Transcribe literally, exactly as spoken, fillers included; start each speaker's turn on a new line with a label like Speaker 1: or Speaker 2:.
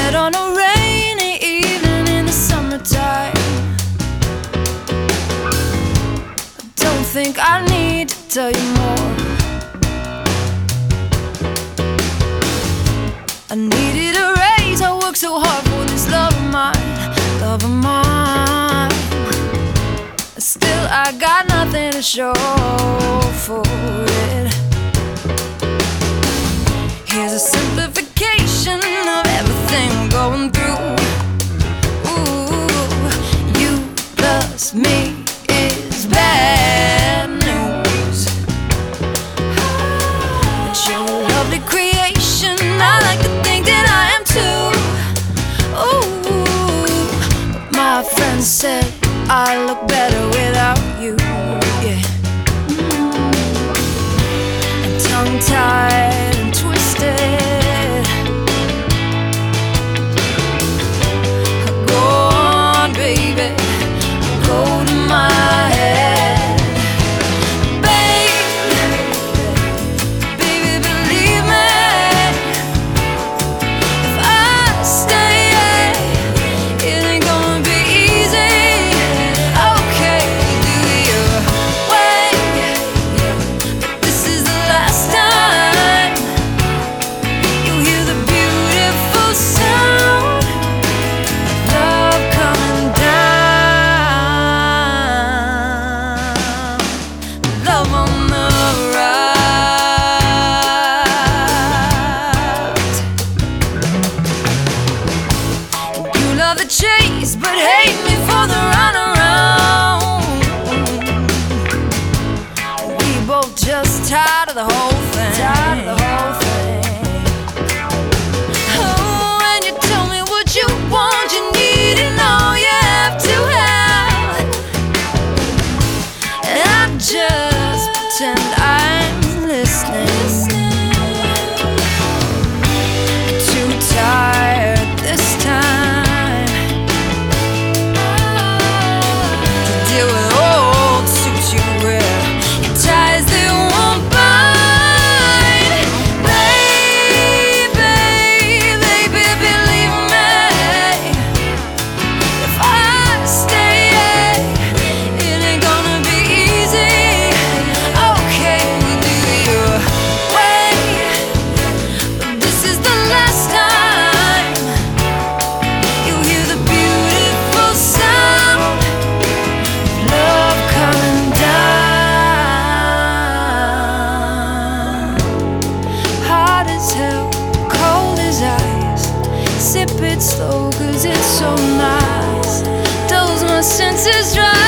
Speaker 1: met on a rainy evening in the summertime. I don't think I need to tell you more. I needed a raise, I worked so hard for this love of mine, love of mine. Still I got nothing to show for it. Here's a simplification of everything we're going through. Ooh, you plus me is bad news. But you're a lovely creation, I like to think that I am too. Ooh, but my friend said I look better without you, yeah. Mm. And tongue-tied and twisted, go on, baby, go to my head. Baby, baby, believe me, if I stay, it ain't gonna be easy. Okay, do your way, but this is the last time you'll hear the beautiful sound of love coming down, love on the rise. You love the chase, but hate me for the runaround. We both just tired of the whole thing. Tired of the whole thing. Oh, and you tell me what you want, you need, and all you have to have. And I just pretend I'm listening. Too tired this time to deal with old suits you wear, your ties they won't bind. Baby, baby, believe me, if I stay, it ain't gonna be easy. Okay, we'll do your way, but this is the last time you'll hear the beautiful sound of love coming down. Hot as hell, cold as ice. Sip it slow, cause it's so nice. Dulls my senses dry.